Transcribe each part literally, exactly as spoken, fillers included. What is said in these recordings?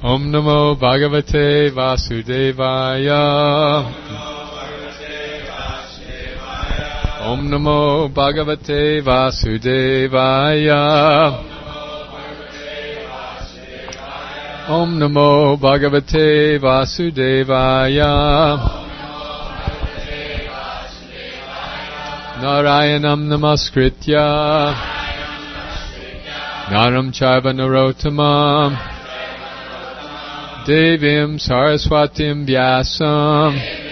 Om Namo Bhagavate Vasudevaya. Om Namo Bhagavate Vasudevaya. Om Namo Bhagavate Vasudevaya. Narayanam Namaskritya Naram Chaiva Narottamam Devim Saraswatim Vyasam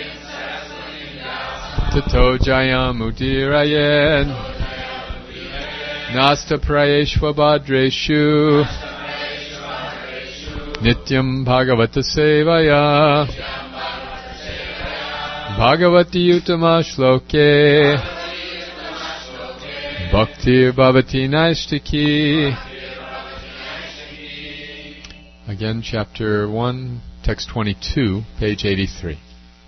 Tato Jayam Udirayed Nasta Prayeshva Bhadreshu Nityam Bhagavata Sevaya Bhagavati Uttama Shloke Bhaktir Bhavati Naistiki. Again, chapter one, text twenty-two, page eighty-three.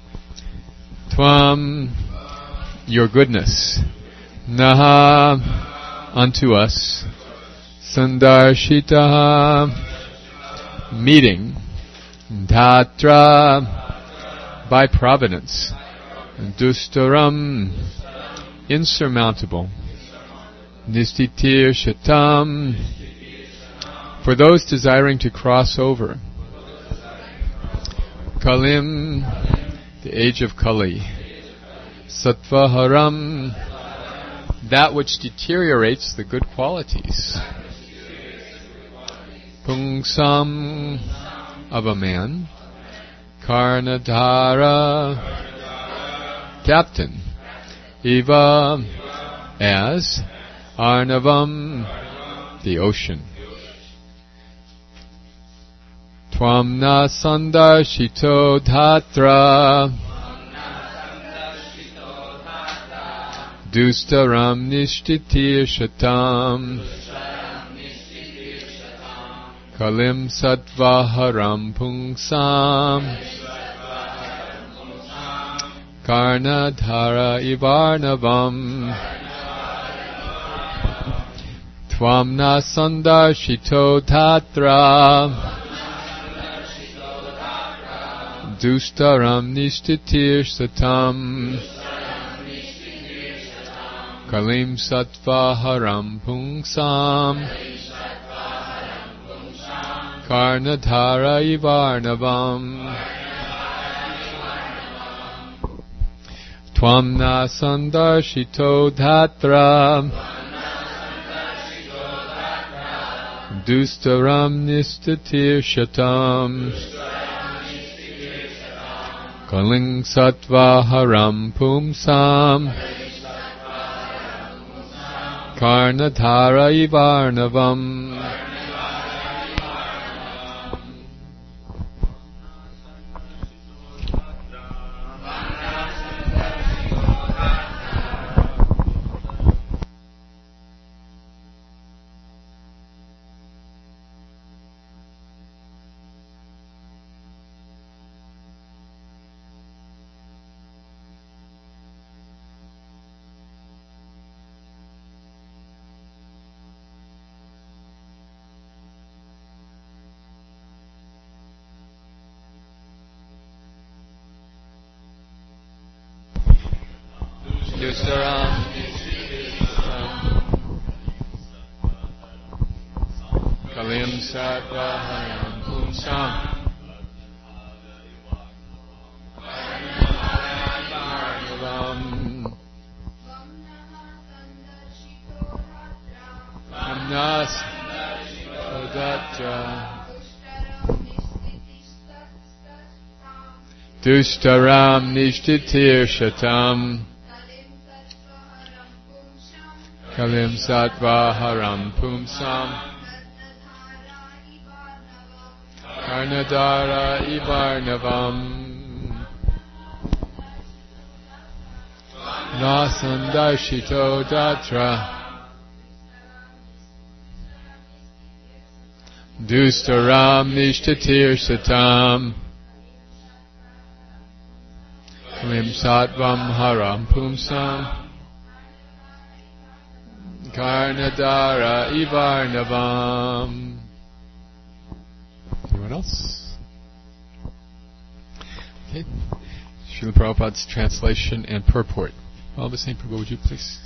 Tvam, your goodness, Naha, unto us, Sandarshitaha, meeting, Dhatra, by providence, Dustaram, insurmountable, Nistitir Shatam, for those desiring to cross over. Kalim, the age of Kali. Sattvaharam, that which deteriorates the good qualities. Pungsam, of a man. Karnadhara, captain. Eva, as. Arnavam, the ocean. Twamna sandarshito dhatra dustaram nishtitir shatam kalim sattvaharam pungsam karnadhara ivarnavam Twamna sandarshito dhatra Dustaram nishtitir satam Kalim sattvaharam pungsam Karnadhara ivarnavam Twamna sandarshito dhatra Dustaram nistatir shatam Kaling sattvaharam pumsam Karnadhara ivarnavam. Dustaram Kalim sattvaharam pumsam Amnas Odatra Dustaram nishtitir shatam Kalim sattvaharam pumsam Karnadhara ivarnavam Nasandarshito datra Dustaram nishtatir satam Kalim sattvam haram pumsam Karnadhara ivarnavam. You Anyone else? Okay. Srila Prabhupada's translation and purport. All the same, Prabhu, would you please?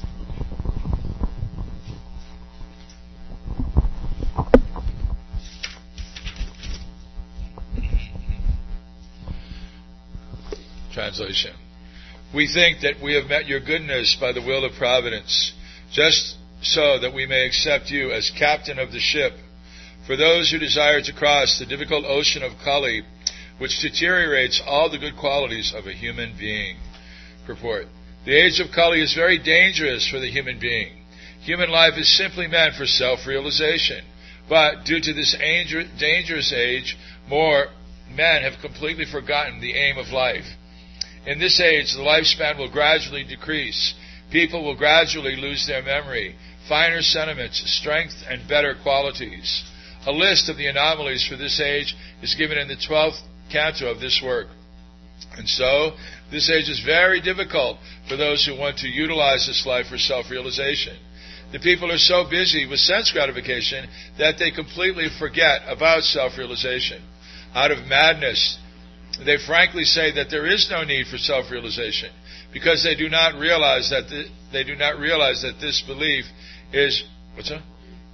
Translation. We think that we have met your goodness by the will of providence, just so that we may accept you as captain of the ship. For those who desire to cross the difficult ocean of Kali, which deteriorates all the good qualities of a human being. Purport. The age of Kali is very dangerous for the human being. Human life is simply meant for self-realization. But due to this dangerous age, more men have completely forgotten the aim of life. In this age, the lifespan will gradually decrease. People will gradually lose their memory, finer sentiments, strength, and better qualities. A list of the anomalies for this age is given in the twelfth canto of this work. And so, this age is very difficult for those who want to utilize this life for self-realization. The people are so busy with sense gratification that they completely forget about self-realization. Out of madness, they frankly say that there is no need for self-realization because they do not realize that the, they do not realize that this belief is what's that?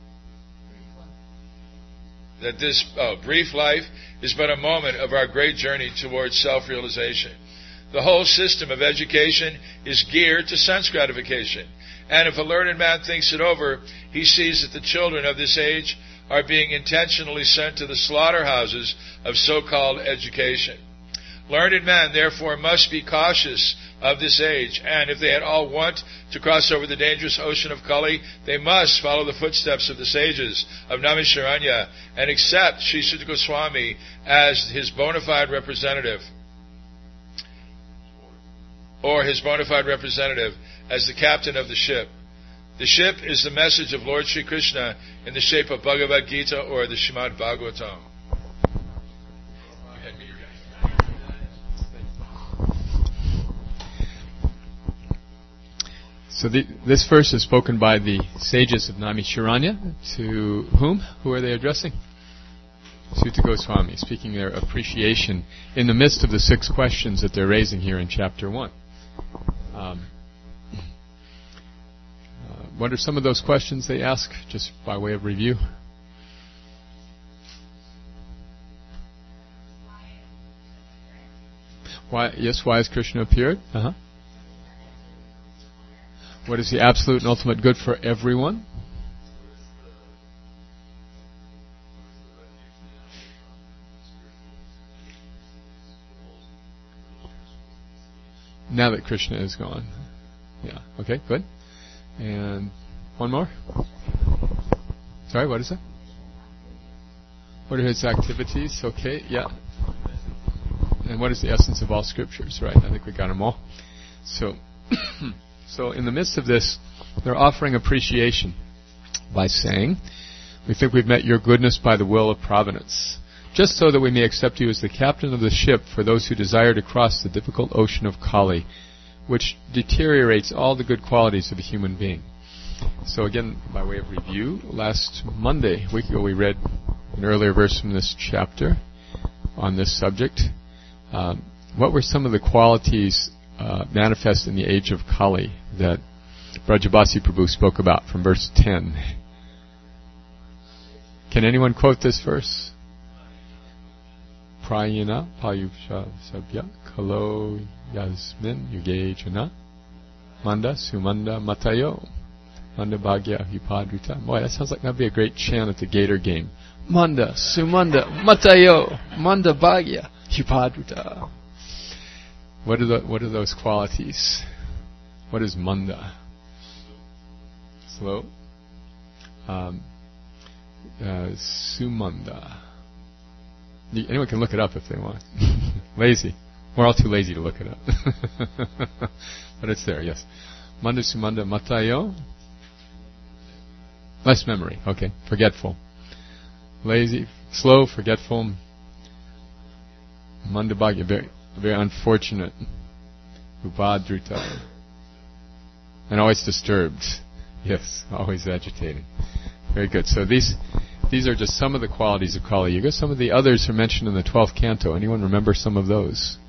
That this oh, brief life is but a moment of our great journey towards self-realization. The whole system of education is geared to sense gratification. And if a learned man thinks it over, he sees that the children of this age are being intentionally sent to the slaughterhouses of so-called education. Learned men, therefore, must be cautious of this age, and if they at all want to cross over the dangerous ocean of Kali, they must follow the footsteps of the sages of Naimisharanya and accept Sri Suta Goswami as his bona fide representative, or his bona fide representative as the captain of the ship. The ship is the message of Lord Sri Krishna in the shape of Bhagavad Gita or the Srimad Bhagavatam. So the, this verse is spoken by the sages of Naimisharanya. To whom? Who are they addressing? Suta Goswami, speaking their appreciation in the midst of the six questions that they're raising here in chapter one. Um, uh, what are some of those questions they ask, just by way of review? Why? Yes, why has Krishna appeared? Uh-huh. What is the absolute and ultimate good for everyone? Now that Krishna is gone. Yeah, okay, good. And one more? Sorry, what is it? What are his activities? Okay, yeah. And what is the essence of all scriptures, right? I think we got them all. So... So in the midst of this, they're offering appreciation by saying, we think we've met your goodness by the will of providence, just so that we may accept you as the captain of the ship for those who desire to cross the difficult ocean of Kali, which deteriorates all the good qualities of a human being. So again, by way of review, last Monday, a week ago, we read an earlier verse from this chapter on this subject. Um, what were some of the qualities Uh, manifest in the age of Kali that Brajabasi Prabhu spoke about from verse ten? Can anyone quote this verse? Prayana payusha sabya kalo yasmin yuge jana manda sumanda matayo manda bhagya hipadrita. Boy, that sounds like that'd be a great chant at the Gator game. Manda sumanda matayo manda bhagya hipadrita. What are the, what are those qualities? What is manda? Slow. Um, uh, sumanda. Anyone can look it up if they want. Lazy. We're all too lazy to look it up. But it's there, yes. Manda sumanda matayo. Less memory. Okay. Forgetful. Lazy. Slow. Forgetful. Manda bhagya. Very, very unfortunate. Upadrita. And always disturbed. Yes. Always agitating. Very good. So these these are just some of the qualities of Kali Yuga. Some of the others are mentioned in the twelfth canto. Anyone remember some of those?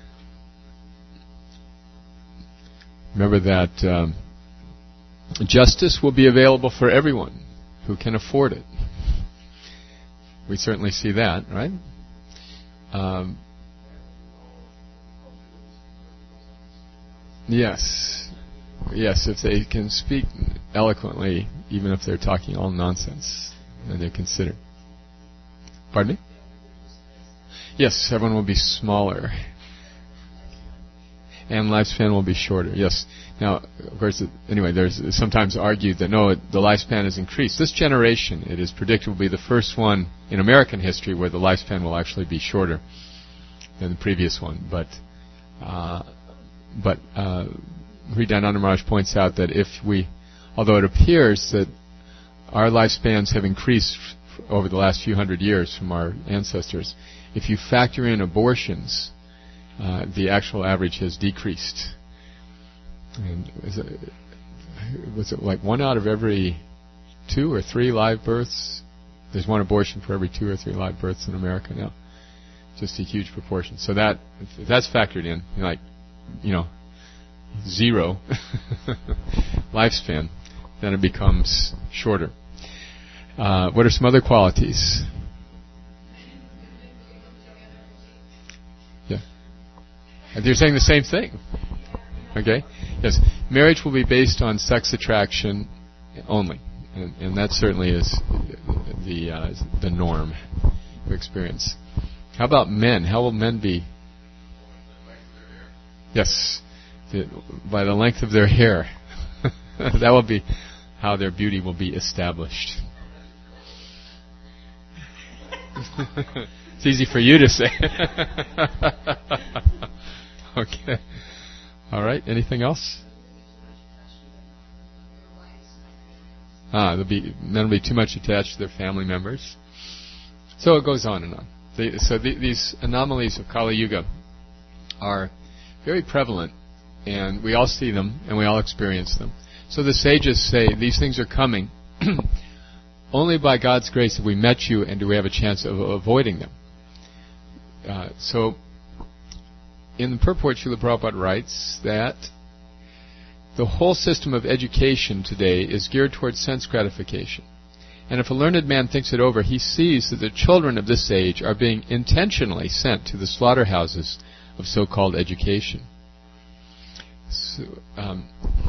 Remember that um, justice will be available for everyone who can afford it. We certainly see that, right? Um, yes. Yes, if they can speak eloquently, even if they're talking all nonsense, then they're considered. Pardon me? Yes, everyone will be smaller. And lifespan will be shorter. Yes. Now, of course, anyway, there's sometimes argued that no, the lifespan has increased. This generation, it is predicted, will be the first one in American history where the lifespan will actually be shorter than the previous one. But, uh, but uh, Hridayananda Maharaj points out that if we, although it appears that our lifespans have increased f- over the last few hundred years from our ancestors, if you factor in abortions, Uh, the actual average has decreased. And is it, was it like one out of every two or three live births? There's one abortion for every two or three live births in America now. Just a huge proportion. So that, if that's factored in, like, you know, zero lifespan, then it becomes shorter. Uh, what are some other qualities? They're saying the same thing. Okay? Yes. Marriage will be based on sex attraction only. And, and that certainly is the uh, the norm of experience. How about men? How will men be? Yes. The, by the length of their hair. That will be how their beauty will be established. It's easy for you to say. Okay. All right. Anything else? Ah, there'll be men will be too much attached to their family members. So it goes on and on. The, so the, these anomalies of Kali Yuga are very prevalent, and we all see them and we all experience them. So the sages say these things are coming. Only by God's grace have we met you, and do we have a chance of avoiding them. Uh, so. In the purport, Srila Prabhupada writes that the whole system of education today is geared towards sense gratification. And if a learned man thinks it over, he sees that the children of this age are being intentionally sent to the slaughterhouses of so-called education. So, um,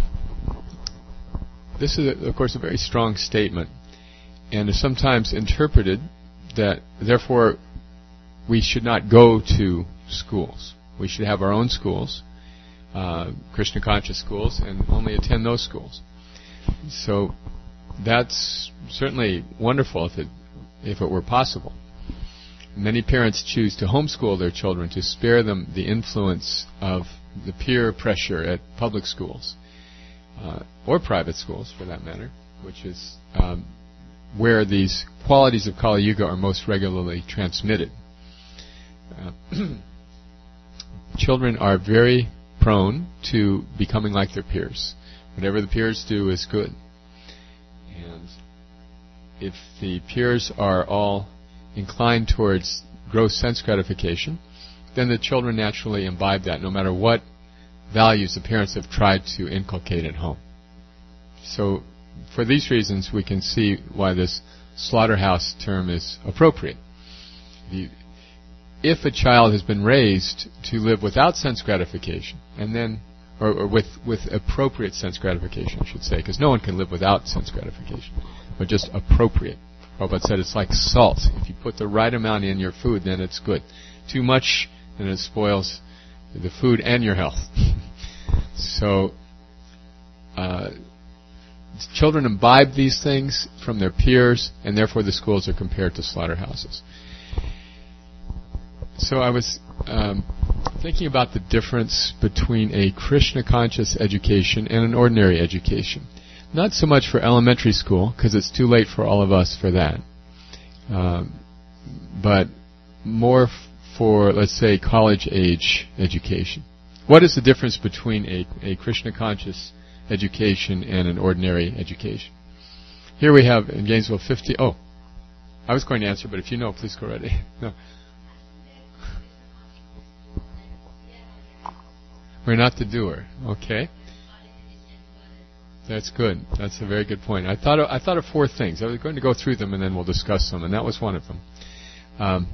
this is, of course, a very strong statement, and is sometimes interpreted that, therefore, we should not go to schools. We should have our own schools, uh, Krishna conscious schools, and only attend those schools. So that's certainly wonderful if it if it were possible. Many parents choose to homeschool their children to spare them the influence of the peer pressure at public schools, uh, or private schools for that matter, which is um, where these qualities of Kali Yuga are most regularly transmitted. Uh, Children are very prone to becoming like their peers. Whatever the peers do is good. And if the peers are all inclined towards gross sense gratification, then the children naturally imbibe that, no matter what values the parents have tried to inculcate at home. So, for these reasons, we can see why this slaughterhouse term is appropriate. The, If a child has been raised to live without sense gratification, and then, or, or with, with appropriate sense gratification, I should say, because no one can live without sense gratification, but just appropriate. Prabhupada said it's like salt. If you put the right amount in your food, then it's good. Too much, then it spoils the food and your health. So, uh, children imbibe these things from their peers, and therefore the schools are compared to slaughterhouses. So I was um, thinking about the difference between a Krishna-conscious education and an ordinary education. Not so much for elementary school, because it's too late for all of us for that, um, but more f- for, let's say, college-age education. What is the difference between a, a Krishna-conscious education and an ordinary education? Here we have in Gainesville fifty... Oh, I was going to answer, but if you know, please go ready. No. We're not the doer. Okay. That's good. That's a very good point. I thought of, I thought of four things. I was going to go through them and then we'll discuss them, and that was one of them. Um,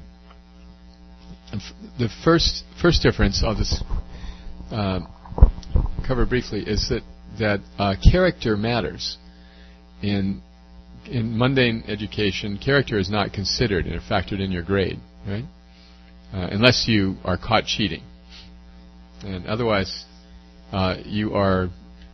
the first first difference I'll just uh, cover briefly is that that uh, character matters. In in mundane education, character is not considered and factored in your grade, right? Uh, unless you are caught cheating, and otherwise, uh, you are.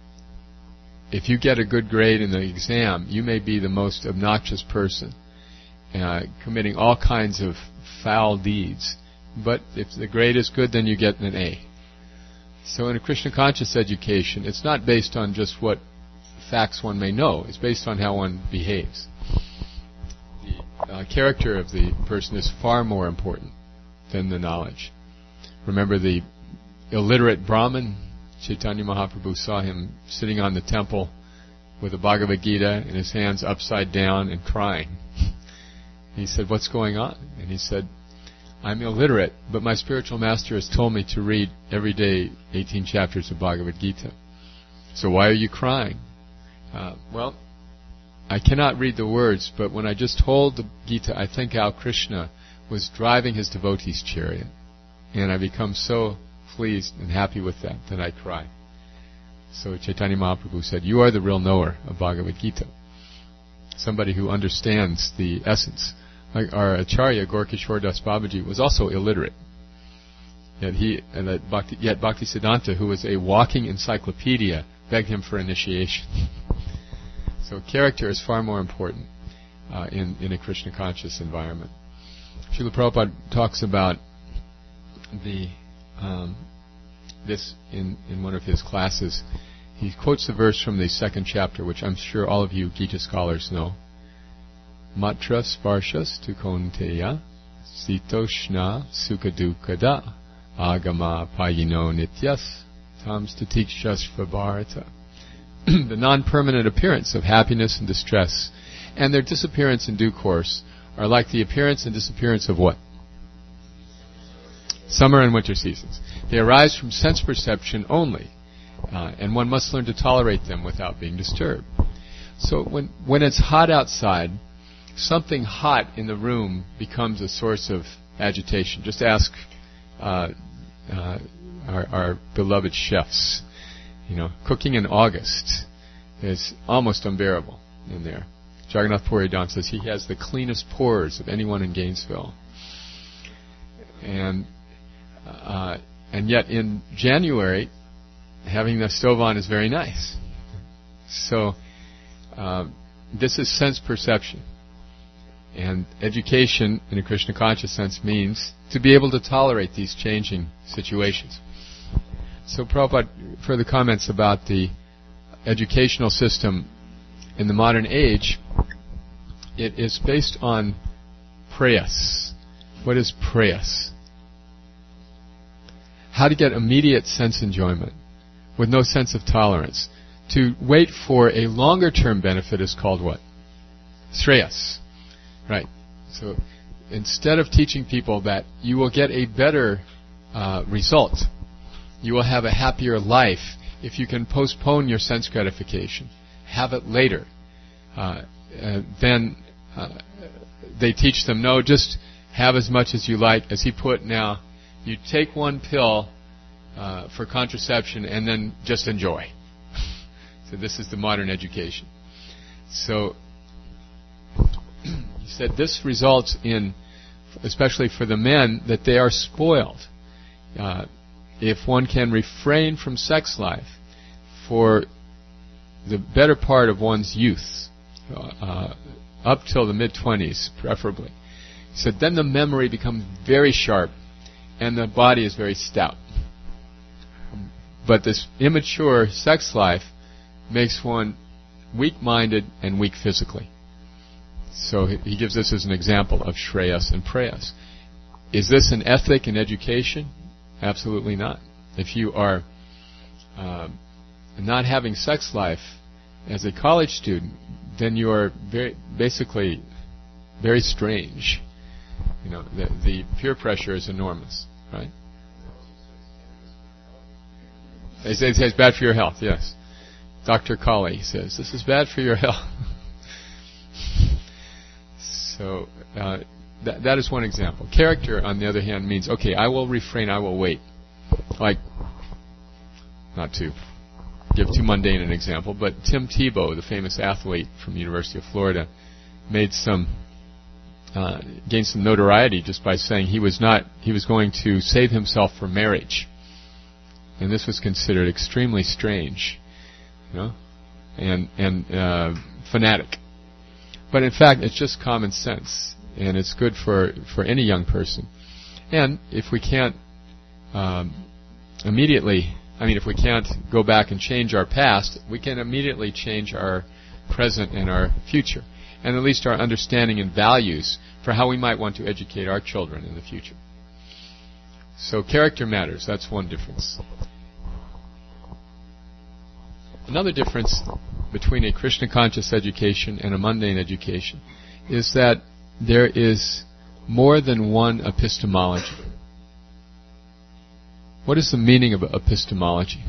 If you get a good grade in the exam, you may be the most obnoxious person, uh, committing all kinds of foul deeds. But if the grade is good, then you get an A. So in a Krishna conscious education, it's not based on just what facts one may know. It's based on how one behaves. The uh, character of the person is far more important than the knowledge. Remember the illiterate Brahmin? Chaitanya Mahaprabhu saw him sitting on the temple with the Bhagavad Gita in his hands upside down and crying. He said, "What's going on?" And he said, "I'm illiterate, but my spiritual master has told me to read every day eighteen chapters of Bhagavad Gita. So why are you crying?" Uh, well, I cannot read the words, but when I just hold the Gita, I think how Krishna was driving his devotee's chariot. And I become so pleased and happy with that, that I cry. So Chaitanya Mahaprabhu said, "You are the real knower of Bhagavad Gita." Somebody who understands the essence. Like our Acharya, Gaurkishore Das Babaji, was also illiterate. Yet he, and that Bhakti, yet Bhaktisiddhanta, who was a walking encyclopedia, begged him for initiation. So character is far more important uh, in, in a Krishna conscious environment. Srila Prabhupada talks about the um, this in, in one of his classes. He quotes the verse from the second chapter, which I'm sure all of you Gita scholars know. Matra sparshas tu konteya sitoshna sukadukada agama payino nityas tam statikshas vabharata. The non-permanent appearance of happiness and distress and their disappearance in due course are like the appearance and disappearance of what? Summer and winter seasons. They arise from sense perception only, uh, and one must learn to tolerate them without being disturbed. So when when it's hot outside, something hot in the room becomes a source of agitation. Just ask uh, uh, our, our beloved chefs. You know, cooking in August is almost unbearable in there. Jagannath Puridan says he has the cleanest pores of anyone in Gainesville. And uh, and yet in January, having the stove on is very nice. So uh, this is sense perception. And education, in a Krishna conscious sense, means to be able to tolerate these changing situations. So Prabhupada further comments about the educational system in the modern age. It is based on prayas. What is prayas? How to get immediate sense enjoyment with no sense of tolerance. To wait for a longer term benefit is called what? Shreyas. Right. So instead of teaching people that you will get a better uh, result, you will have a happier life if you can postpone your sense gratification, have it later. Uh, uh, then uh, they teach them, no, just have as much as you like. As he put, now, you take one pill uh, for contraception and then just enjoy. So this is the modern education. So he said this results in, especially for the men, that they are spoiled. Uh, if one can refrain from sex life for the better part of one's youth, uh, up till the mid-twenties preferably, he said then the memory becomes very sharp and the body is very stout. But this immature sex life makes one weak-minded and weak physically. So he gives this as an example of Shreyas and Preyas. Is this an ethic in education? Absolutely not. If you are uh, not having sex life as a college student, then you are very basically very strange. You know, the, the peer pressure is enormous, right? They say it's bad for your health, yes. Doctor Colley says, this is bad for your health. So, uh, that, that is one example. Character, on the other hand, means, okay, I will refrain, I will wait. Like, not to give too mundane an example, but Tim Tebow, the famous athlete from the University of Florida, made some, uh, gained some notoriety just by saying he was not, he was going to save himself for marriage. And this was considered extremely strange, you know, and and uh, fanatic. But in fact, it's just common sense, and it's good for, for any young person. And if we can't um, immediately, I mean, if we can't go back and change our past, we can immediately change our present and our future, and at least our understanding and values for how we might want to educate our children in the future. So character matters. That's one difference. Another difference between a Krishna-conscious education and a mundane education is that there is more than one epistemology. What is the meaning of epistemology?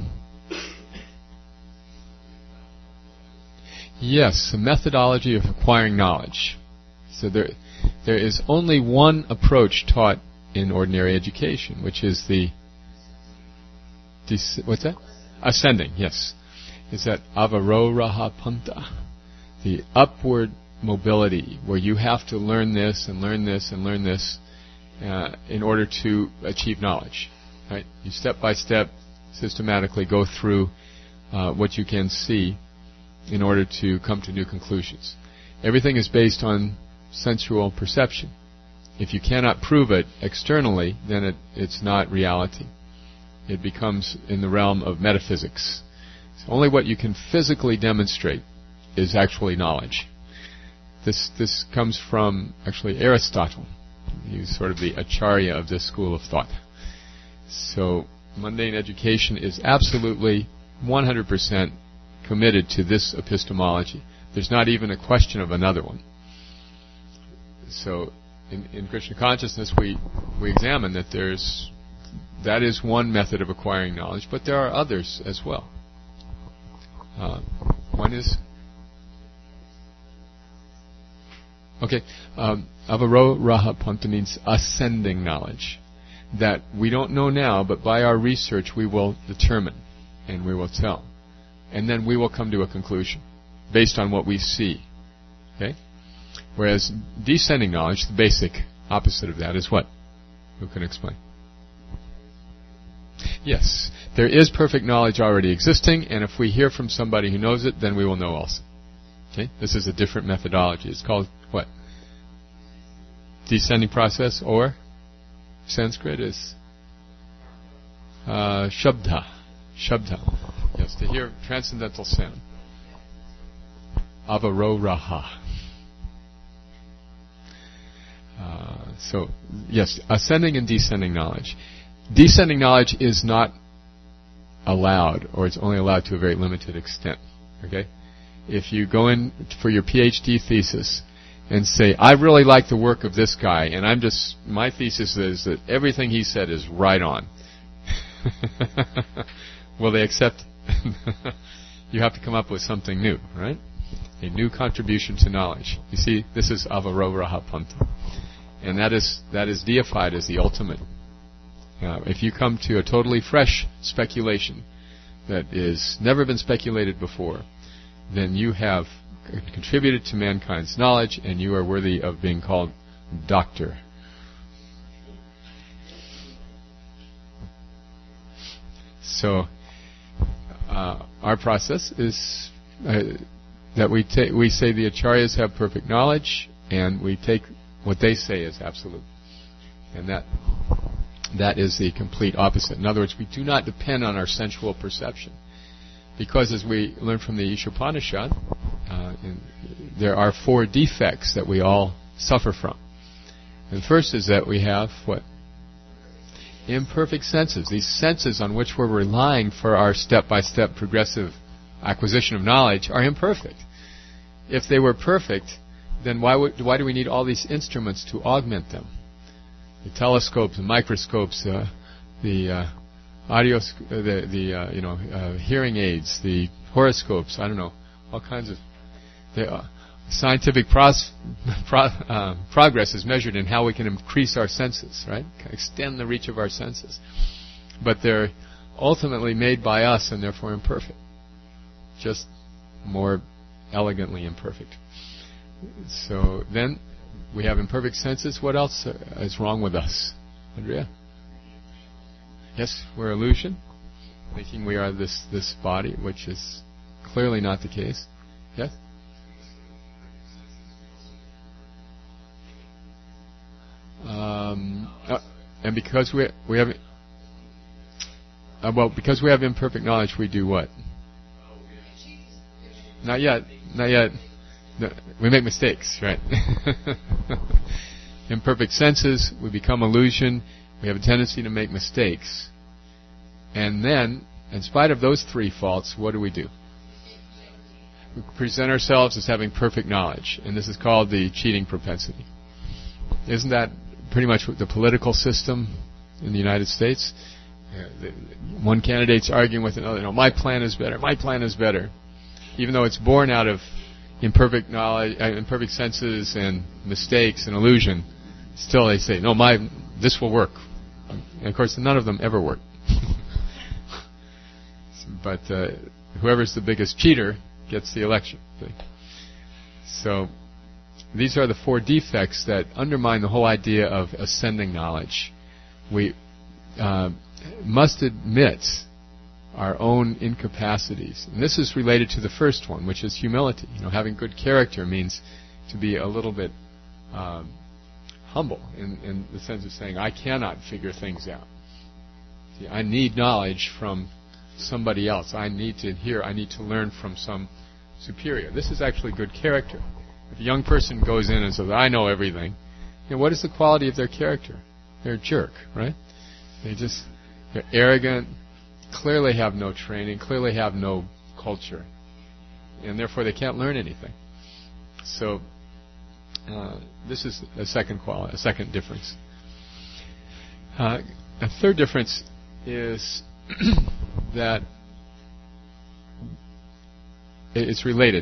Yes, a methodology of acquiring knowledge. So there, there is only one approach taught in ordinary education, which is the, what's that? Ascending, yes. Is that avaroraha panta, the upward mobility, where you have to learn this and learn this and learn this uh, in order to achieve knowledge. Right? You step by step, systematically go through uh, what you can see in order to come to new conclusions. Everything is based on sensual perception. If you cannot prove it externally, then it, it's not reality. It becomes in the realm of metaphysics. So only what you can physically demonstrate is actually knowledge. This this comes from actually Aristotle. He's sort of the acharya of this school of thought. So mundane education is absolutely one hundred percent committed to this epistemology. There's not even a question of another one. So in, in Krishna consciousness, we we examine that there's that is one method of acquiring knowledge, but there are others as well. Uh, one is okay. Um, Avaroraha panta means ascending knowledge that we don't know now, but by our research we will determine and we will tell, and then we will come to a conclusion based on what we see. Okay. Whereas descending knowledge, the basic opposite of that, is what? Who can explain? Yes, there is perfect knowledge already existing, and if we hear from somebody who knows it, then we will know also. Okay, this is a different methodology. It's called what? Descending process, or Sanskrit is uh, shabda. Shabda. Yes, to hear transcendental sound. Avaroraha. Uh, so, yes, ascending and descending knowledge. Descending knowledge is not allowed, or it's only allowed to a very limited extent. Okay? If you go in for your PhD thesis and say, I really like the work of this guy, and I'm just, my thesis is that everything he said is right on. Will they accept? You have to come up with something new, right? A new contribution to knowledge. You see, this is avaroraha panta. And that is that is deified as the ultimate. Uh, if you come to a totally fresh speculation that is never been speculated before, then you have c- contributed to mankind's knowledge, and you are worthy of being called doctor. So, uh, our process is uh, that we ta- we say the acharyas have perfect knowledge, and we take what they say is absolute, and that that is the complete opposite. In other words, we do not depend on our sensual perception, because as we learn from the Ishopanishad, uh, in, there are four defects that we all suffer from. And the first is that we have what? Imperfect senses. These senses on which we're relying for our step-by-step progressive acquisition of knowledge are imperfect. If they were perfect, then why would, why do we need all these instruments to augment them? The telescopes, the microscopes, uh, the uh, audio, sc- uh, the the uh, you know uh, hearing aids, the horoscopes. I don't know, all kinds of. The, uh, scientific pros, pro, uh, progress is measured in how we can increase our senses, right? Extend the reach of our senses, but they're ultimately made by us and therefore imperfect, just more elegantly imperfect. So then we have imperfect senses. What else is wrong with us, Andrea? Yes, we're illusion, thinking we are this this body, which is clearly not the case. Yes. Um, uh, and because we we have uh, well because we have imperfect knowledge, we do what? Not yet, not yet. No, we make mistakes, right? Imperfect senses, we become illusion. We have a tendency to make mistakes, and then, in spite of those three faults, what do we do? We present ourselves as having perfect knowledge, and this is called the cheating propensity. Isn't that pretty much the political system in the United States? Uh, the, one candidate's arguing with another. No, my plan is better. My plan is better, even though it's born out of imperfect knowledge, uh, imperfect senses, and mistakes and illusion. Still, they say, "No, my this will work." And of course, none of them ever work. But uh, whoever's the biggest cheater gets the election. So. These are the four defects that undermine the whole idea of ascending knowledge. We uh, must admit our own incapacities. And this is related to the first one, which is humility. You know, having good character means to be a little bit um, humble in, in the sense of saying, I cannot figure things out. See, I need knowledge from somebody else. I need to hear, I need to learn from some superior. This is actually good character. If a young person goes in and says, I know everything, you know, what is the quality of their character? They're a jerk, right? They just, they're arrogant, clearly have no training, clearly have no culture, and therefore they can't learn anything. So, uh, this is a second quality, a second difference. Uh, a third difference is that it's related.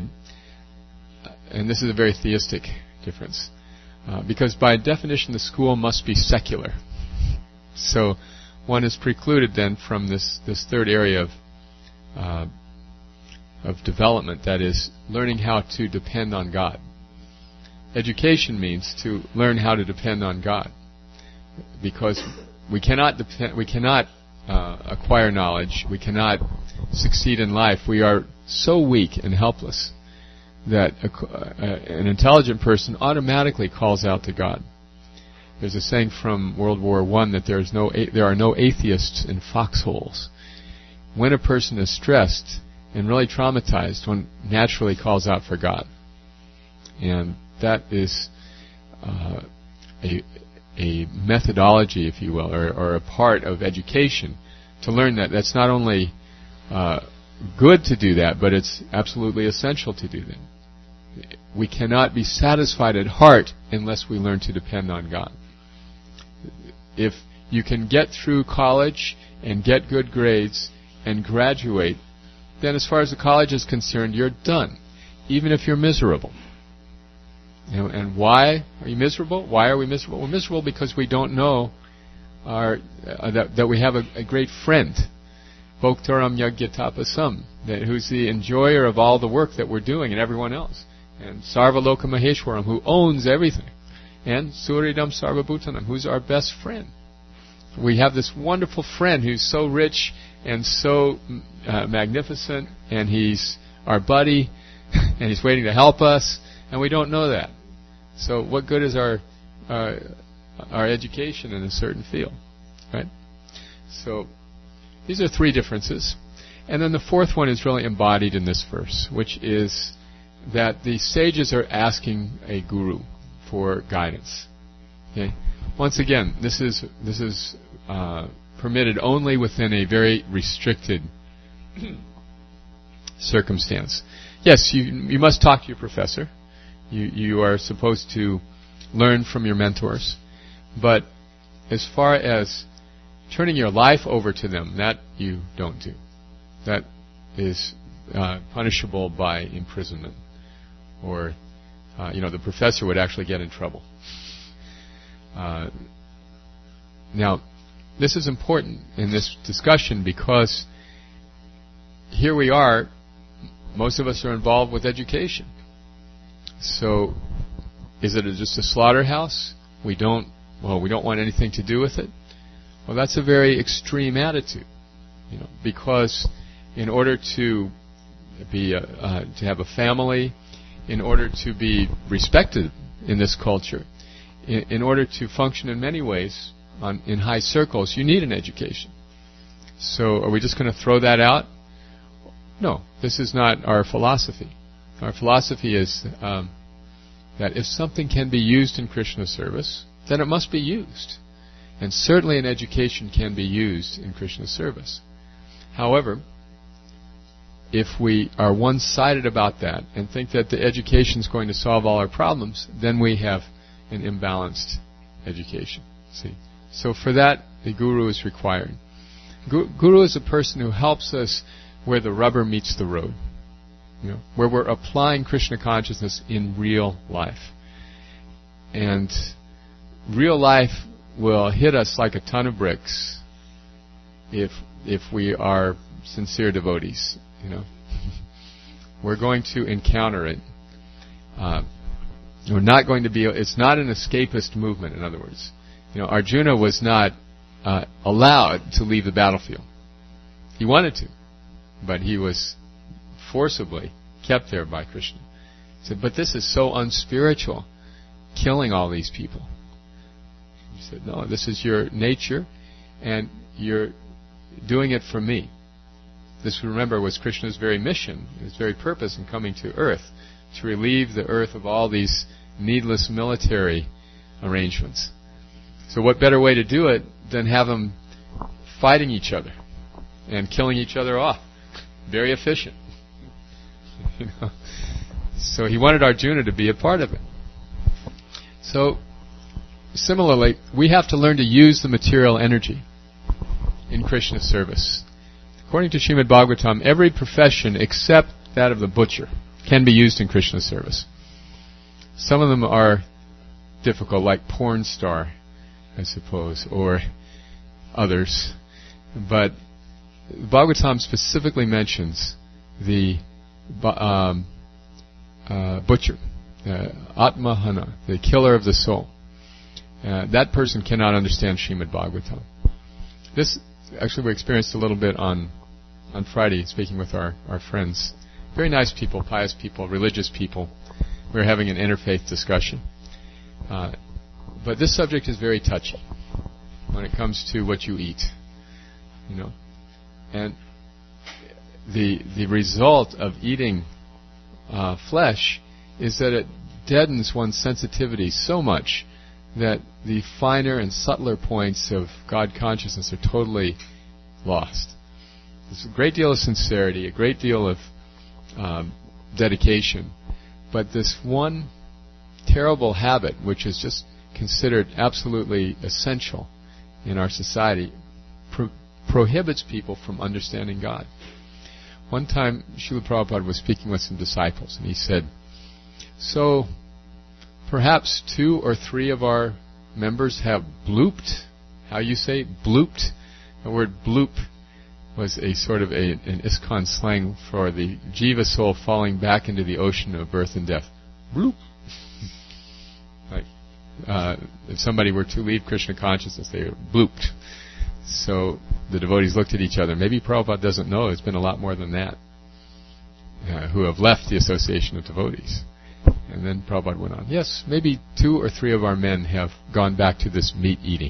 And this is a very theistic difference. Uh, because by definition the school must be secular. So one is precluded then from this, this third area of uh, of development, that is, learning how to depend on God. Education means to learn how to depend on God. Because we cannot depend, we cannot uh, acquire knowledge, we cannot succeed in life. We are so weak and helpless that a, uh, an intelligent person automatically calls out to God. There's a saying from World War One that there's no a- there are no atheists in foxholes. When a person is stressed and really traumatized, one naturally calls out for God, and that is uh, a a methodology, if you will, or, or a part of education to learn that. That's not only uh, good to do that, but it's absolutely essential to do that. We cannot be satisfied at heart unless we learn to depend on God. If you can get through college and get good grades and graduate, then as far as the college is concerned, you're done, even if you're miserable. You know, and why are you miserable? Why are we miserable? We're miserable because we don't know our, uh, that, that we have a, a great friend, Bhoktaram Yagyatapasam, that who's the enjoyer of all the work that we're doing and everyone else. And Sarvaloka Maheshwaram, who owns everything. And Suridam Sarvabhutanam, who's our best friend. We have this wonderful friend who's so rich and so uh, magnificent, and he's our buddy, and he's waiting to help us, and we don't know that. So what good is our uh, our education in a certain field, right? So these are three differences. And then the fourth one is really embodied in this verse, which is that the sages are asking a guru for guidance. Okay? Once again, this is this is uh, permitted only within a very restricted circumstance. Yes, you you must talk to your professor. You, you are supposed to learn from your mentors. But as far as turning your life over to them, that you don't do. That is uh, punishable by imprisonment. Or, uh, you know, the professor would actually get in trouble. Uh, now, this is important in this discussion because here we are, most of us are involved with education. So, is it just a slaughterhouse? We don't, well, we don't want anything to do with it? Well, that's a very extreme attitude, you know, because in order to be a, uh, to have a family, in order to be respected in this culture, in, in order to function in many ways on, in high circles, you need an education. So, are we just going to throw that out? No, this is not our philosophy. Our philosophy is um, that if something can be used in Krishna service, then it must be used. And certainly an education can be used in Krishna service. However, if we are one-sided about that and think that the education is going to solve all our problems, then we have an imbalanced education. See, so for that, the guru is required. Gu- guru is a person who helps us where the rubber meets the road, you know, where we're applying Krishna consciousness in real life. And real life will hit us like a ton of bricks if if we are sincere devotees. You know, we're going to encounter it. Uh, we're not going to be. It's not an escapist movement. In other words, you know, Arjuna was not uh, allowed to leave the battlefield. He wanted to, but he was forcibly kept there by Krishna. He said, "But this is so unspiritual, killing all these people." He said, "No, this is your nature, and you're doing it for me." This, remember, was Krishna's very mission, his very purpose in coming to earth, to relieve the earth of all these needless military arrangements. So what better way to do it than have them fighting each other and killing each other off? Very efficient. You know? So he wanted Arjuna to be a part of it. So, similarly, we have to learn to use the material energy in Krishna's service. According to Srimad Bhagavatam, every profession except that of the butcher can be used in Krishna's service. Some of them are difficult, like porn star, I suppose, or others. But Bhagavatam specifically mentions the um, uh, butcher, uh, Atmahana, the killer of the soul. Uh, that person cannot understand Srimad Bhagavatam. This, actually, we experienced a little bit on on Friday, speaking with our, our friends. Very nice people, pious people, religious people. We were having an interfaith discussion. Uh, but this subject is very touchy when it comes to what you eat. You know, and the the result of eating uh, flesh is that it deadens one's sensitivity so much that the finer and subtler points of God consciousness are totally lost. There's a great deal of sincerity, a great deal of um, dedication, but this one terrible habit, which is just considered absolutely essential in our society, pro- prohibits people from understanding God. One time, Srila Prabhupada was speaking with some disciples, and he said, so, perhaps two or three of our members have blooped. How you say blooped? The word bloop was a sort of a, an ISKCON slang for the jiva soul falling back into the ocean of birth and death. Bloop. Like, uh, if somebody were to leave Krishna consciousness, they were blooped. So the devotees looked at each other. Maybe Prabhupada doesn't know. It's been a lot more than that. Uh, who have left the association of devotees. And then Prabhupada went on, yes, maybe two or three of our men have gone back to this meat eating.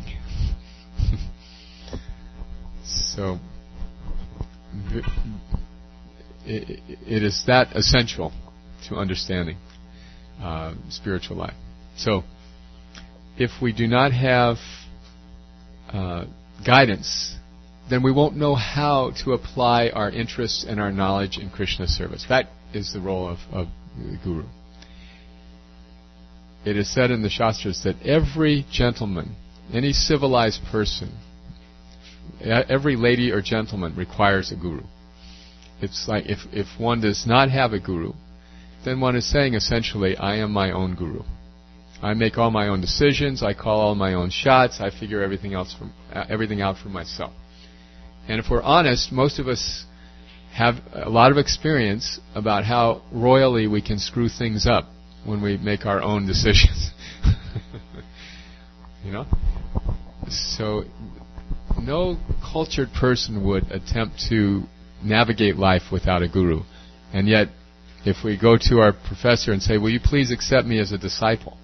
So, it, it is that essential to understanding uh, spiritual life. So, if we do not have uh, guidance, then we won't know how to apply our interests and our knowledge in Krishna's service. That is the role of, of the Guru. it is said in the Shastras that every gentleman, any civilized person, every lady or gentleman requires a guru. It's like if, if one does not have a guru, then one is saying essentially, I am my own guru. I make all my own decisions, I call all my own shots, I figure everything else from uh, everything out for myself. And if we're honest, most of us have a lot of experience about how royally we can screw things up when we make our own decisions. You know? So no cultured person would attempt to navigate life without a guru. And yet, if we go to our professor and say, will you please accept me as a disciple?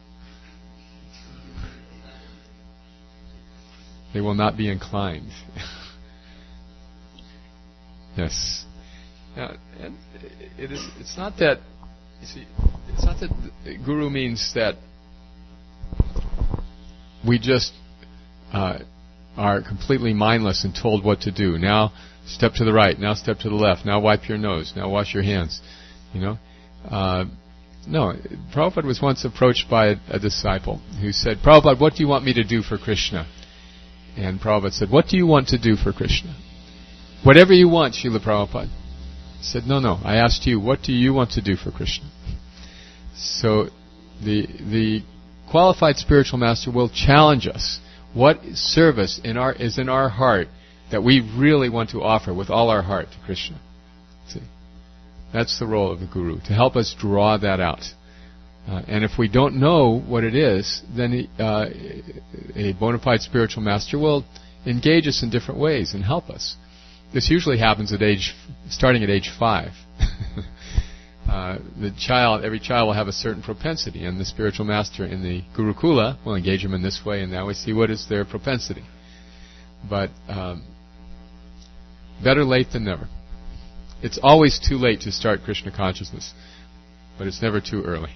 They will not be inclined. Yes. Now, and it is, it's not that, you see, it's not that guru means that we just uh, are completely mindless and told what to do. Now step to the right, now step to the left, now wipe your nose, now wash your hands. You know? Uh, no, Prabhupada was once approached by a, a disciple who said, Prabhupada, what do you want me to do for Krishna? And Prabhupada said, what do you want to do for Krishna? Whatever you want, Srila Prabhupada. He said, no, no, I asked you, what do you want to do for Krishna? So the the qualified spiritual master will challenge us. What service in our is in our heart that we really want to offer with all our heart to Krishna? See, that's the role of the guru, to help us draw that out. Uh, and if we don't know what it is, then uh, a bona fide spiritual master will engage us in different ways and help us. This usually happens at age, starting at age five. uh, the child, every child will have a certain propensity, and the spiritual master in the Gurukula will engage them in this way and that way, see what is their propensity. But um, better late than never. It's always too late to start Krishna consciousness, but it's never too early.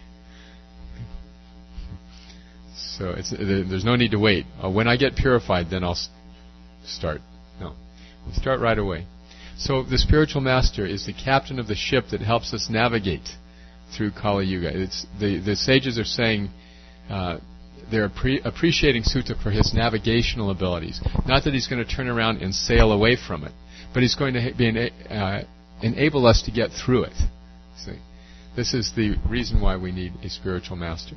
So it's, there's no need to wait. Uh, when I get purified, then I'll s- start. No. We start right away. So the spiritual master is the captain of the ship that helps us navigate through Kali Yuga. It's, the, the sages are saying uh, they're appre- appreciating Sutta for his navigational abilities. Not that he's going to turn around and sail away from it, but he's going to ha- be ena- uh, enable us to get through it. See? This is the reason why we need a spiritual master.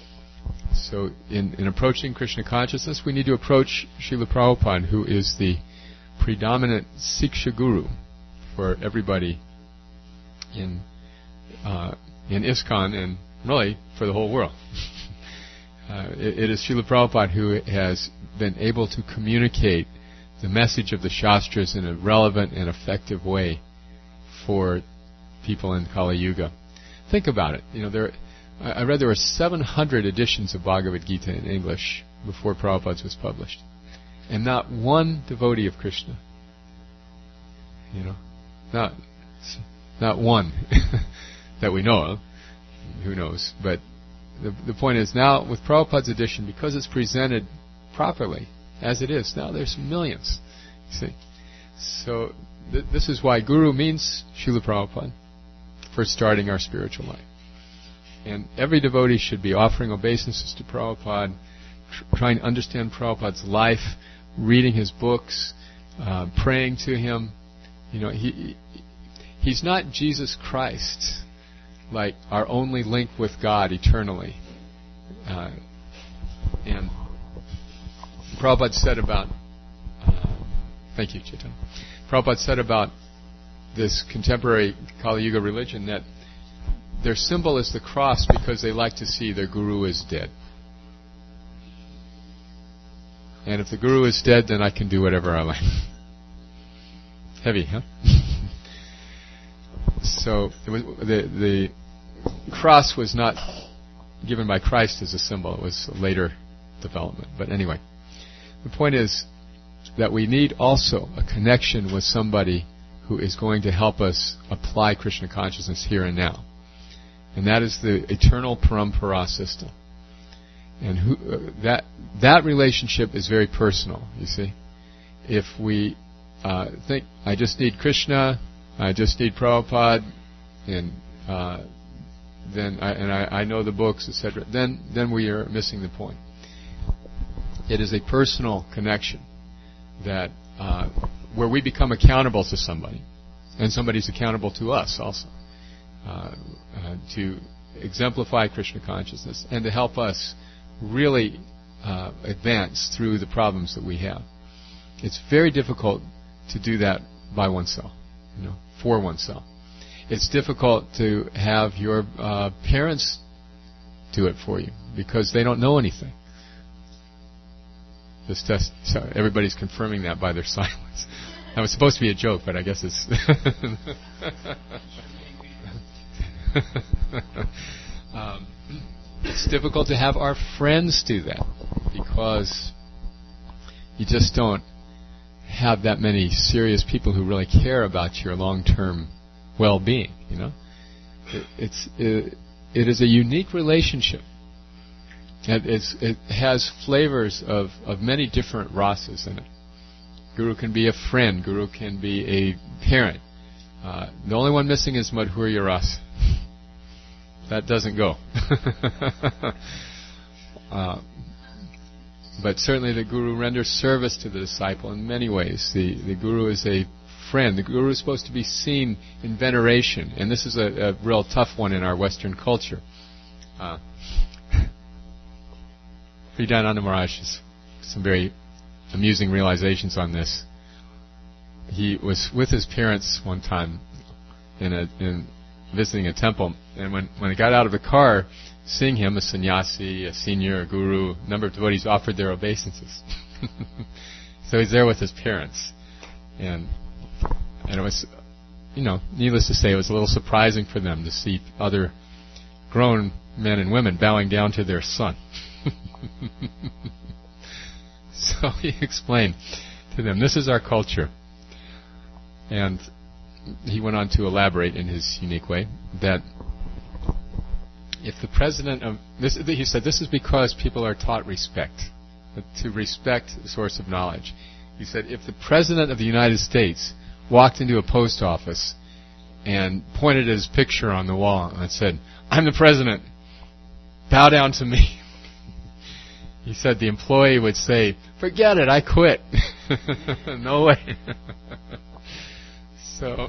So in, in approaching Krishna consciousness, we need to approach Srila Prabhupada, who is the predominant Siksha Guru for everybody in uh, in ISKCON and really for the whole world. uh, it, it is Srila Prabhupada who has been able to communicate the message of the Shastras in a relevant and effective way for people in Kali Yuga. Think about it. You know, there. I read there were seven hundred editions of Bhagavad Gita in English before Prabhupada's was published. And not one devotee of Krishna. You know, not not one that we know of. Who knows? But the the point is now with Prabhupada's edition, because it's presented properly as it is, now there's millions. You see, so th- this is why Guru means Srila Prabhupada for starting our spiritual life. And every devotee should be offering obeisances to Prabhupada, tr- trying to understand Prabhupada's life, reading his books, uh, praying to him. You know, he he's not Jesus Christ, like our only link with God eternally. Uh, and Prabhupada said about, uh, thank you, Chaitanya. Prabhupada said about this contemporary Kali Yuga religion that their symbol is the cross because they like to see their guru is dead. And if the guru is dead, then I can do whatever I like. Heavy, huh? So it was, the the cross was not given by Christ as a symbol. It was a later development. But anyway, the point is that we need also a connection with somebody who is going to help us apply Krishna consciousness here and now. And that is the eternal parampara system. And who, uh, that that relationship is very personal, you see. If we uh, think, I just need Krishna, I just need Prabhupada, and uh, then I, and I, I know the books, et cetera, then then we are missing the point. It is a personal connection that uh, where we become accountable to somebody, and somebody's accountable to us also, uh, uh, to exemplify Krishna consciousness and to help us really uh, advance through the problems that we have. It's very difficult to do that by oneself, you know, for oneself. It's difficult to have your uh, parents do it for you because they don't know anything. This test, so everybody's confirming that by their silence. That was supposed to be a joke, but I guess it's. um, it's difficult to have our friends do that because you just don't have that many serious people who really care about your long-term well-being. You know, it, it's it, it is a unique relationship. It, it's, it has flavors of, of many different rasas in it. Guru can be a friend. Guru can be a parent. Uh, the only one missing is Madhurya Rasa. That doesn't go. uh, but certainly the Guru renders service to the disciple in many ways. The, the Guru is a friend. The Guru is supposed to be seen in veneration, and this is a, a real tough one in our Western culture. Uh, Fridananda Maharaj has some very amusing realizations on this. He was with his parents one time in a in visiting a temple, and when, when he got out of the car, seeing him, a sannyasi, a senior, a guru, a number of devotees offered their obeisances. So he's there with his parents. And and it was, you know, needless to say, it was a little surprising for them to see other grown men and women bowing down to their son. So he explained to them, this is our culture. And he went on to elaborate in his unique way that if the president of this, he said, this is because people are taught respect, to respect the source of knowledge. He said, if the president of the United States walked into a post office and pointed at his picture on the wall and said, I'm the president, bow down to me. He said the employee would say, forget it, I quit. No way. So,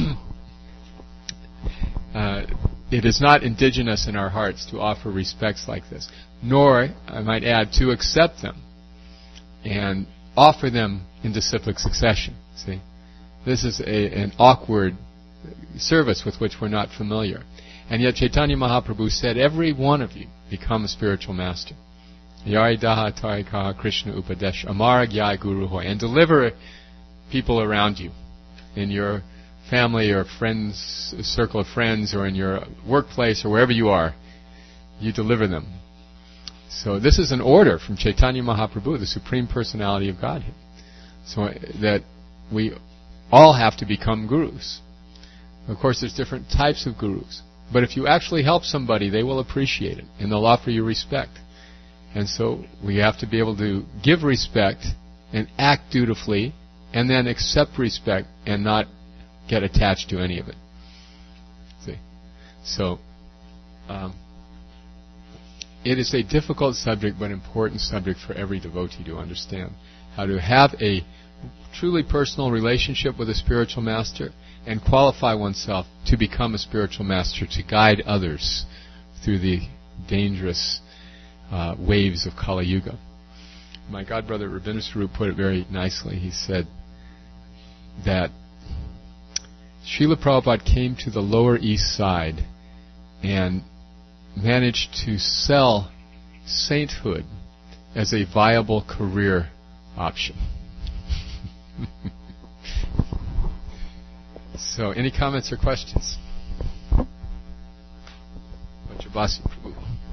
uh, it is not indigenous in our hearts to offer respects like this, nor, I might add, to accept them and offer them in disciplic succession. See, this is a, an awkward service with which we're not familiar. And yet Chaitanya Mahaprabhu said, every one of you become a spiritual master. Yai daha tarikaha Krishna upadesh amara gyai guru hoy, and deliver people around you in your family or friends, circle of friends, or in your workplace or wherever you are. You deliver them. So this is an order from Chaitanya Mahaprabhu, the Supreme Personality of Godhead, so that we all have to become gurus. Of course, there's different types of gurus, but if you actually help somebody, they will appreciate it and they'll offer you respect. And so we have to be able to give respect and act dutifully, and then accept respect and not get attached to any of it. See, so um, it is a difficult subject, but important subject for every devotee to understand. How to have a truly personal relationship with a spiritual master and qualify oneself to become a spiritual master, to guide others through the dangerous uh, waves of Kali Yuga. My godbrother Rabindra Swarup put it very nicely. He said that Srila Prabhupada came to the Lower East Side and managed to sell sainthood as a viable career option. So, any comments or questions? Vajrabhasi Prabhu.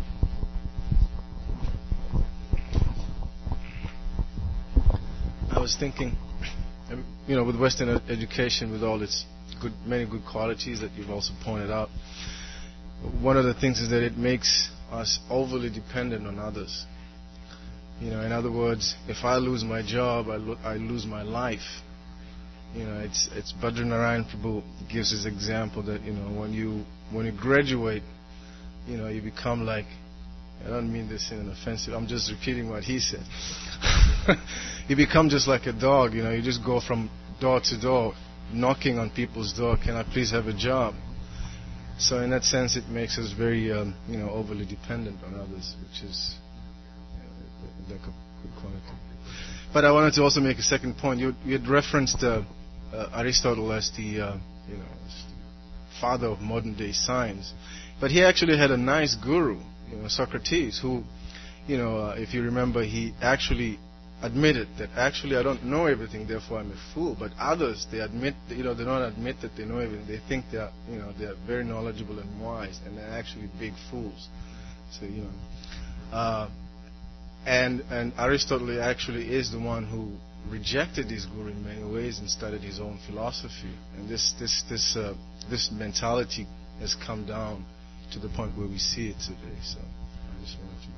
I was thinking, you know, with Western education, with all its good, many good qualities that you've also pointed out, one of the things is that it makes us overly dependent on others. You know, in other words, if I lose my job, I, lo- I lose my life. You know, it's it's Bhadranarayan Prabhu gives his example that, you know, when you when you graduate you know, you become like, I don't mean this in an offensive, I'm just repeating what he said. You become just like a dog, you know, you just go from door to door, knocking on people's door, can I please have a job? So in that sense, it makes us very, um, you know, overly dependent on others, which is uh, like a good quality. But I wanted to also make a second point. You, you had referenced uh, uh, Aristotle as the, uh, you know, as the father of modern day science, but he actually had a nice guru, you know, Socrates, who, you know, uh, if you remember, he actually admitted that actually I don't know everything, therefore I'm a fool. But others, they admit, you know, they don't admit that they know everything. They think they are, you know, they are very knowledgeable and wise, and they're actually big fools. So, you know, uh, and and Aristotle actually is the one who rejected his guru in many ways and started his own philosophy. And this this this uh, this mentality has come down to the point where we see it today. So I just wanted to.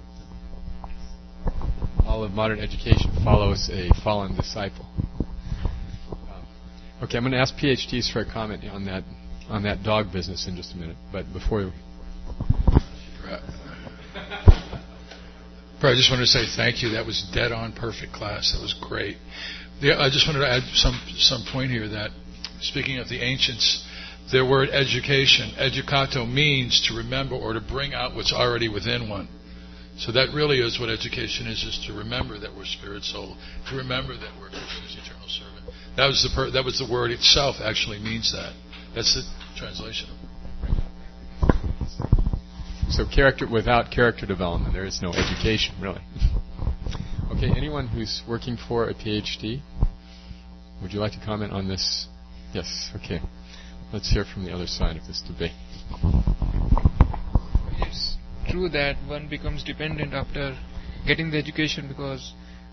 All of modern education follows a fallen disciple. Uh, okay, I'm going to ask PhDs for a comment on that on that dog business in just a minute. But before, we I just wanted to say thank you. That was dead on perfect class. That was great. Yeah, I just wanted to add some some point here that speaking of the ancients, their word education, educato, means to remember or to bring out what's already within one. So that really is what education is, is to remember that we're spirit soul, to remember that we're Krishna's eternal servant. That was the per- that was the word itself actually means that. That's the translation. So character without character development, there is no education, really. Okay, anyone who's working for a PhD, would you like to comment on this? Yes, okay. Let's hear from the other side of this debate. It's true that one becomes dependent after getting the education because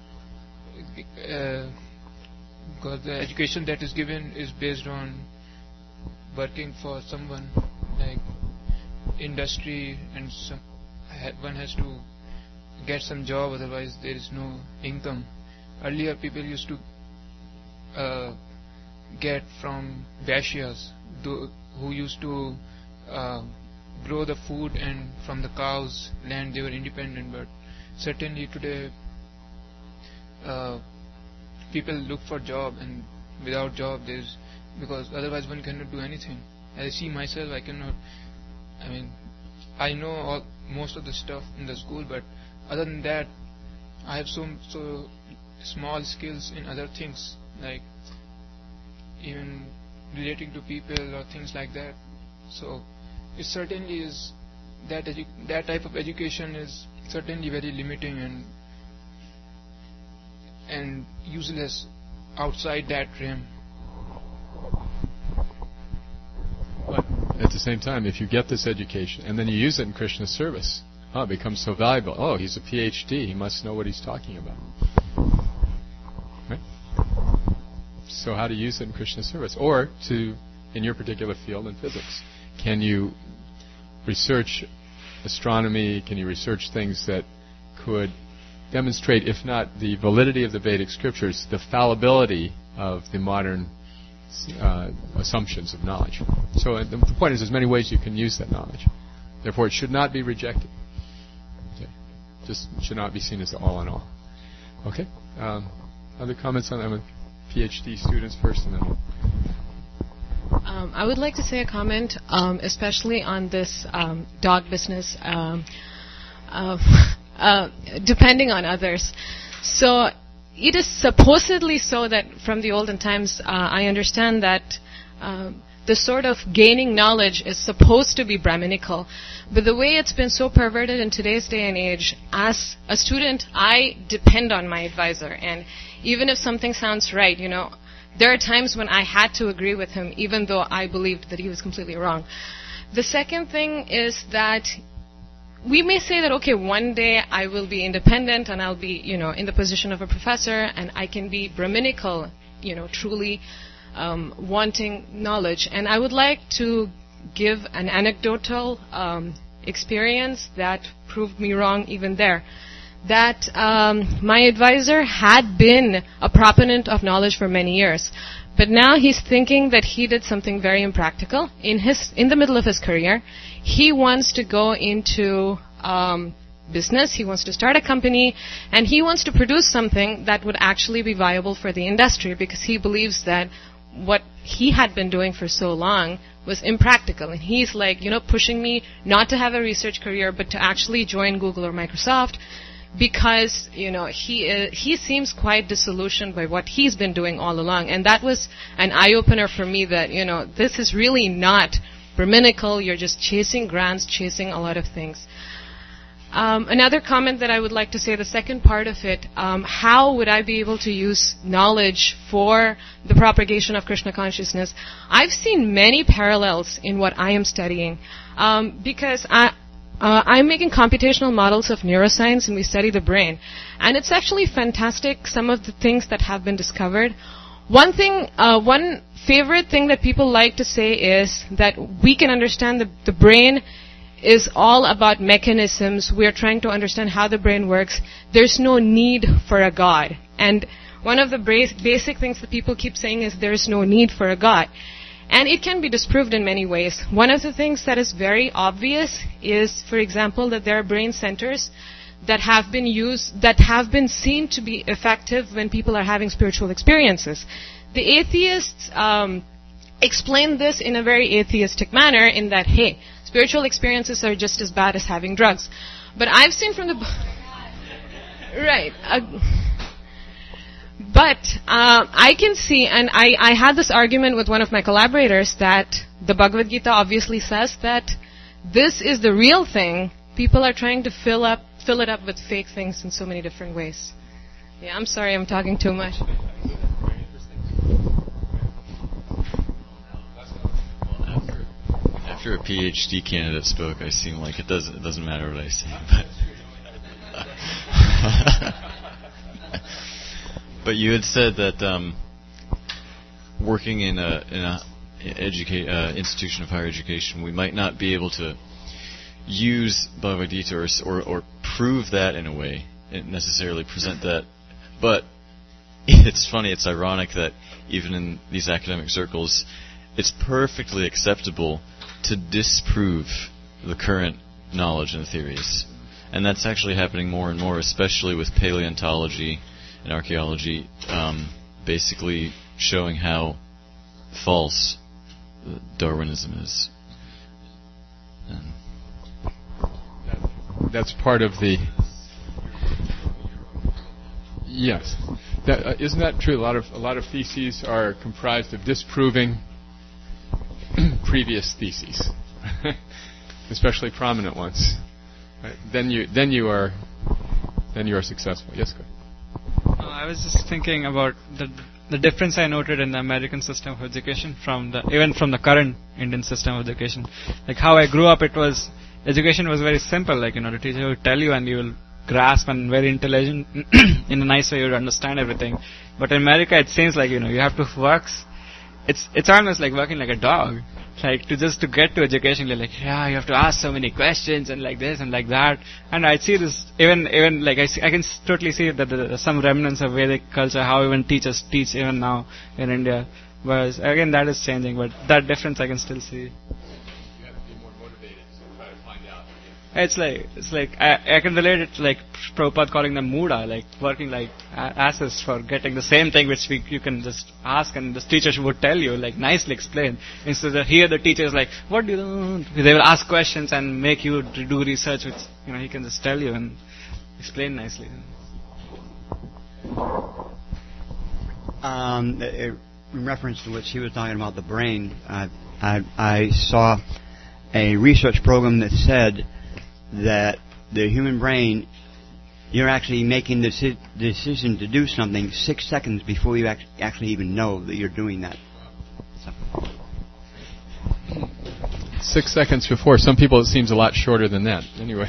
uh, because the education that is given is based on working for someone like industry, and some one has to get some job, otherwise there is no income. Earlier people used to uh, get from Vaishyas who used to uh, grow the food, and from the cows land they were independent. But certainly today uh, people look for job, and without job there's because otherwise one cannot do anything. As I see myself, I cannot, I mean I know all, most of the stuff in the school, but other than that I have so so small skills in other things, like even relating to people or things like that. So it certainly is that edu- that type of education is certainly very limiting and and useless outside that realm. But at the same time, if you get this education and then you use it in Krishna's service, oh, it becomes so valuable. Oh, he's a PhD, he must know what he's talking about. Right? So how to use it in Krishna's service? Or to, in your particular field, in physics, can you research astronomy? Can you research things that could demonstrate, if not the validity of the Vedic scriptures, the fallibility of the modern uh, assumptions of knowledge? So uh, the point is, there's many ways you can use that knowledge. Therefore, it should not be rejected. Okay. Just should not be seen as the all in all. Okay. Um, other comments on that? PhD students first, and then. Um, I would like to say a comment, um, especially on this um, dog business, um, uh, uh, depending on others. So it is supposedly so that from the olden times, uh, I understand that uh, the sort of gaining knowledge is supposed to be Brahminical. But the way it's been so perverted in today's day and age, as a student, I depend on my advisor. And even if something sounds right, you know, there are times when I had to agree with him, even though I believed that he was completely wrong. The second thing is that we may say that, okay, one day I will be independent and I'll be, you know, in the position of a professor and I can be Brahminical, you know, truly um, wanting knowledge. And I would like to give an anecdotal um, experience that proved me wrong even there. That um, my advisor had been a proponent of knowledge for many years. But now he's thinking that he did something very impractical. In his, in the middle of his career, he wants to go into um, business, he wants to start a company, and he wants to produce something that would actually be viable for the industry, because he believes that what he had been doing for so long was impractical. And he's like, you know, pushing me not to have a research career, but to actually join Google or Microsoft, because, you know, he uh, he seems quite disillusioned by what he's been doing all along. And that was an eye-opener for me that, you know, this is really not Brahminical. You're just chasing grants, chasing a lot of things. Um, another comment that I would like to say, the second part of it, um, how would I be able to use knowledge for the propagation of Krishna consciousness? I've seen many parallels in what I am studying, um, because I, uh, I'm making computational models of neuroscience, and we study the brain. And it's actually fantastic, some of the things that have been discovered. One thing, uh, one favorite thing that people like to say is that we can understand the, the brain is all about mechanisms. We're trying to understand how the brain works. There's no need for a God. And one of the bra- basic things that people keep saying is there's no need for a God. And it can be disproved in many ways. One of the things that is very obvious is, for example, that there are brain centers that have been used, that have been seen to be effective when people are having spiritual experiences. The atheists um, explain this in a very atheistic manner, in that, hey, spiritual experiences are just as bad as having drugs. But I've seen from the... Right. Uh, but uh, I can see, and I, I had this argument with one of my collaborators, that the Bhagavad Gita obviously says that this is the real thing. People are trying to fill up, fill it up with fake things in so many different ways. Yeah, I'm sorry, I'm talking too much. After a PhD candidate spoke, I seem like it doesn't it doesn't matter what I say. But, but you had said that um, working in a in a educa- uh, institution of higher education, we might not be able to use Bhagavad Gita or, or or prove that in a way, and necessarily present that. But it's funny, it's ironic that even in these academic circles, it's perfectly acceptable to disprove the current knowledge and theories. And that's actually happening more and more, especially with paleontology and archaeology, um, basically showing how false Darwinism is. And that's part of the... Yes. That, uh, isn't that true? A lot of a lot of theses are comprised of disproving previous theses, especially prominent ones. Right? Then you then you are then you are successful. Yes, go ahead. Uh, I was just thinking about the the difference I noted in the American system of education from the even from the current Indian system of education. Like how I grew up, it was education was very simple. Like, you know, the teacher will tell you and you will grasp, and very intelligent in a nice way, you would understand everything. But in America, it seems like, you know, you have to work. It's it's almost like working like a dog. Like, to just to get to education, you're like, yeah, you have to ask so many questions and like this and like that. And I see this even even like I see, I can s- totally see that there are some remnants of Vedic culture, how even teachers teach even now in India. Whereas again, that is changing, but that difference I can still see. You have to be more motivated to try to find out. It's like it's like I, I can relate it to like Prabhupada calling them Muda, like working like asses for getting the same thing which we, you can just ask and the teachers would tell you, like nicely explain. Instead of here the teacher is like, what do you do? They will ask questions and make you do research, which, you know, he can just tell you and explain nicely. Um, in reference to what she was talking about the brain, I, I, I saw a research program that said that the human brain, you're actually making the deci- decision to do something six seconds before you act- actually even know that you're doing that. So. Six seconds before. Some people it seems a lot shorter than that. Anyway.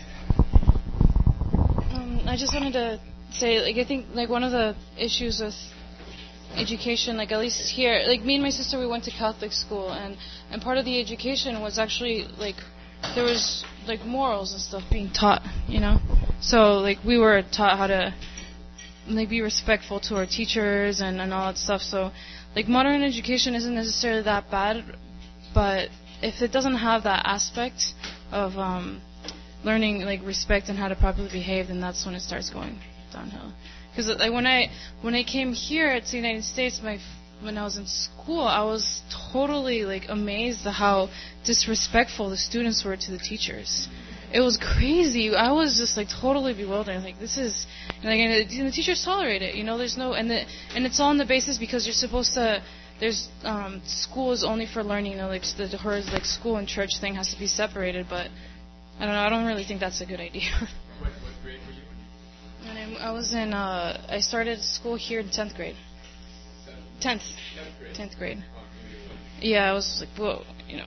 Um, I just wanted to say, like, I think like one of the issues with education, like at least here, like me and my sister, we went to Catholic school, and and part of the education was actually like there was like morals and stuff being taught, you know. So like we were taught how to like be respectful to our teachers and, and all that stuff. So like modern education isn't necessarily that bad, but if it doesn't have that aspect of um, learning like respect and how to properly behave, then that's when it starts going downhill. Because like when I when I came here to the United States, my when I was in school, I was totally like amazed at how disrespectful the students were to the teachers. It was crazy. I was just like totally bewildered. Like this is, like, and the, and the teachers tolerate it. You know, there's no, and the, and it's all on the basis because you're supposed to. There's um, school is only for learning. You know, like the her like school and church thing has to be separated. But I don't know. I don't really think that's a good idea. What, what grade were you in? And I, I was in. Uh, I started school here in tenth grade. Tenth. Tenth grade. Tenth grade. Oh, Yeah, I was like, whoa, you know.